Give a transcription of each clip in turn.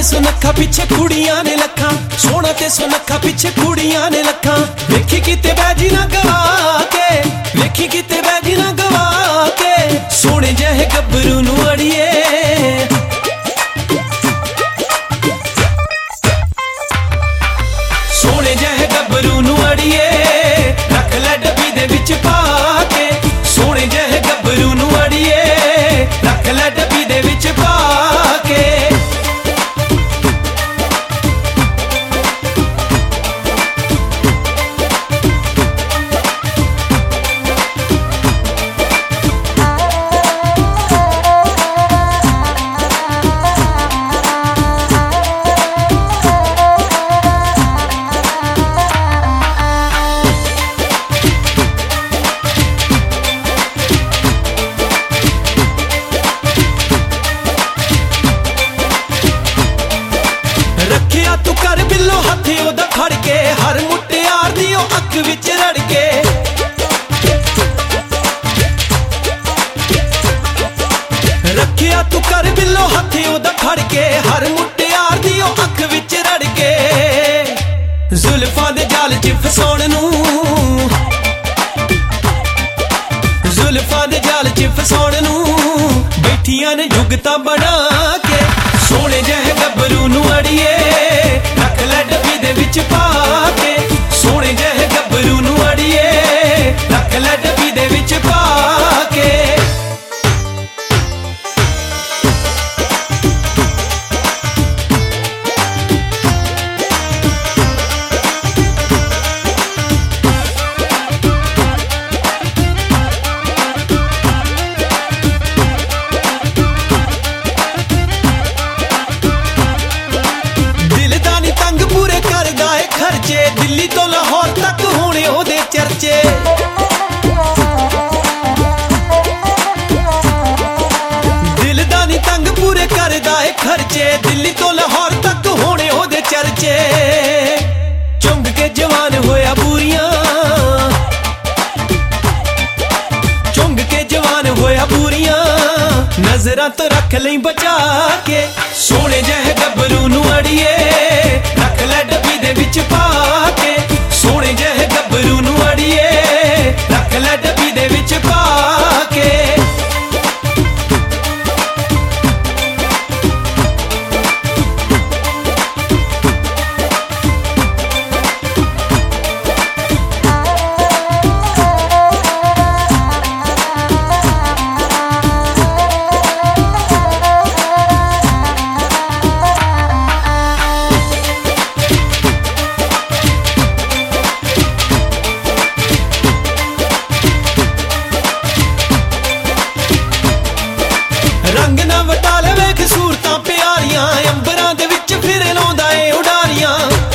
सुनखा पिछे कुड़ियां ने लखा, सोना ते सुनखा पिछे कुड़ियां ने लखा। वेखी किते बैजी ना गवा के, वेखी किते बैजी ना गवा के, सोने जहे गब्बरू नू अड़िए। सोने जहे गब्बरू नू अड़िए, रख ले डब्बी दे विच पा के। सोने जहे गब्बरू नू अड़िए, रख ले डब्बी दे विच पा के। रखिया तू कर बिल्लो हथे ओदा खड़ के, हर मुटियार दी ओ अख विच रड़ के। रखिया तू कर बिल्लो हथे ओदा खड़ के, हर मुटियार दी ओ अख विच रड़ के। जुल्फां दे जाल च फसाउण नूं, जुल्फां दे जाल च फसाउण नूं, बैठियां ने जुगतां बना के। सोने जहे गब्बरू नू अड़िए, रख ले डब्बी दे विच पा के। सोने जहे गब्बरू नू अड़िए, रख ले डब्बी दे विच पा के। दिल्ली तो लाहौर तक होने ओदे चर्चे। दिल दा नी तंग पूरे करदा ए खर्चे, दिल्ली तो लाहौर तक होने ओदे चर्चे। चुंग के जवान होया पूरियां, चुंग के जवान होया पूरियां, नजरां तो रख लई बचा के। सोने जहे गब्बरू नू अड़िए, रख ले डब्बी दे विच पा के। सोने जहे गब्बरू नू अड़िए, रख ले डब्बी दे विच पा के। रंग ना वटा ले वेख सूरतां प्यारियां, अंबरां दे विच फिर लाउंदा ए उडारियां।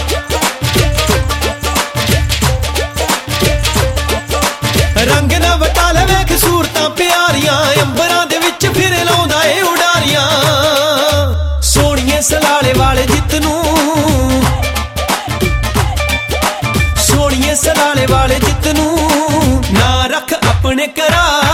रंग ना वटा ले वेख सूरतां प्यारियां, अंबरां दे विच फिर लाउंदा ए उडारियां। सोहणिए सलाले वाले जितनू, सोहणिए सलाले वाले जितनू, ना रख अपने करा